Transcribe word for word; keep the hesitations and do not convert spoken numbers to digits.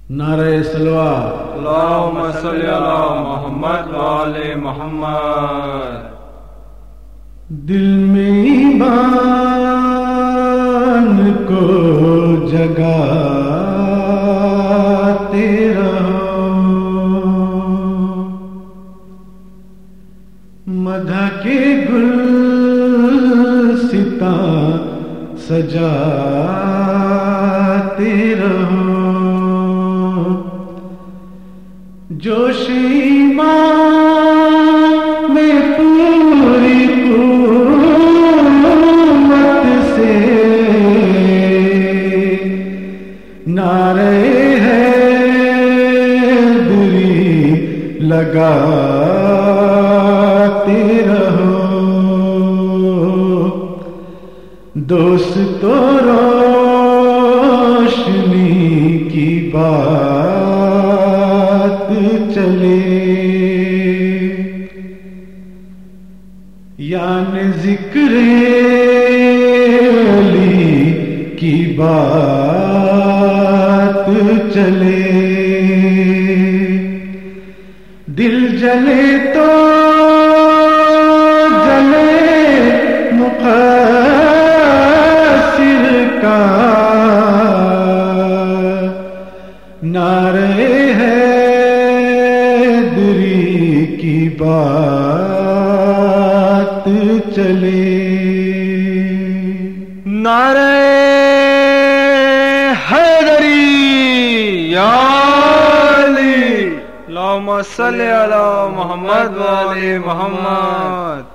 نعرہ سلوہ اللہم صلی علی محمد وآل محمد۔ دل میں ایمان کو جگاتے رہو، مدح کے گلستاں سجاتے رہو، جوش ایمان میں پوری قوت سے نعرہ حیدری لگاتے رہو، دوستو روشنی کی بات چلے، یعنی ذکر علی کی بات چلے، دل جلے تو جلے مقصر کا، نعرہ حیدری کی بات چلے، نعرہ حیدری یا علی، اللہم صلی علی محمد وآل محمد۔